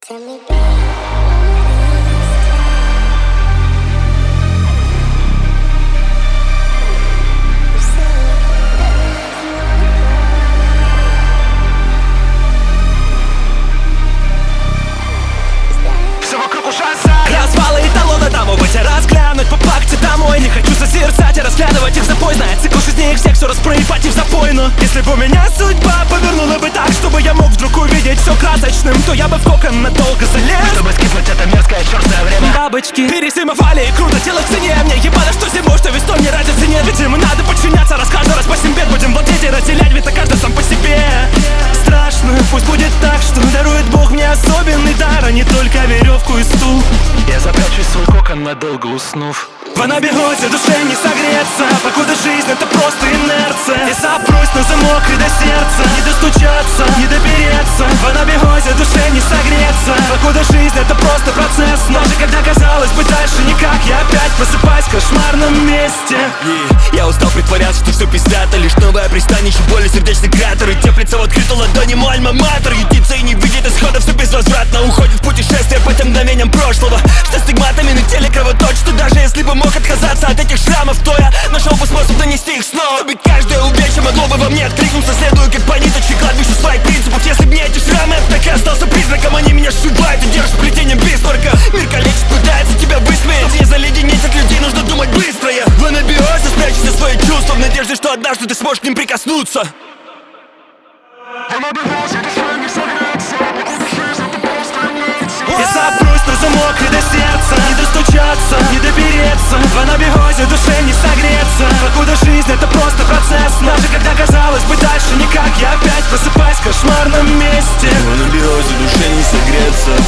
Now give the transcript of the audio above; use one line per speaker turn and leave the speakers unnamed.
Развалы и талоны домовать, а разглянуть по пакте домой. Не хочу созерцать и разглядывать их запой. Знает цикл жизни их всех, все распроебать и в запойну. Если бы у меня судьба повернула бы так, чтобы я мог вдруг увидеть все красочным, то я бы в кокон надолго залез,
чтобы скипнуть это мерзкое черное время.
Бабочки перезимовали, и круто, дело в цене. Мне ебало, что зимой, что весной не ради цене. Ведь им надо подчиняться, раз каждый раз по себе будем владеть и разделять, ведь каждый сам по себе. Страшно, пусть будет так, что дарует Бог мне особенный дар, а не только веревку и стул.
Я запрячусь в свой кокон, надолго уснув.
В анабиозе душе не согреться, покуда жизнь это просто инерция. И запрусь на замок и до сердца не достучаться, не допереться. В анабиозе душе не согреться, покуда жизнь это просто процесс. Даже когда казалось бы дальше никак, я опять просыпаюсь в кошмарном месте.
Я устал притворяться, что все пиздато. Лишь новое пристанище, боли, сердечный кратер. И теплится в открытую ладони мой альма-матер. Ютится и не видит исхода, все безвозвратно уходит в путешествие по тем мгновениям прошлого, что стигматами на теле кровоточит. Даже если бы мог отказаться от этих шрамов, то я нашел бы способ нанести их снова. Чтобы каждое увечье могло бы во мне откликнуться, следуя как по ниточке кладбищу своих принципов. Если б не эти шрамы, я так и остался призраком. Они меня сшибают и держат плетением Бисмарка. Мир калечит, пытается тебя высмеять. Чтобы не заледенеть от людей, нужно думать быстро. Я в анабиозе спрячу все свои чувства, в надежде, что однажды ты сможешь к ним прикоснуться.
Я запрусь на замок и до сердца не достучаться, не допереться. В анабиозе душе не согреться, покуда жизнь это просто процесс. Даже когда казалось бы дальше никак, я опять просыпаюсь в кошмарном месте.
В анабиозе душе не согреться,